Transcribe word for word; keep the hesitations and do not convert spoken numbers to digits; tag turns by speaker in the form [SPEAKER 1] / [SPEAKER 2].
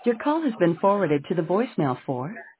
[SPEAKER 1] Your call has been forwarded to the voicemail for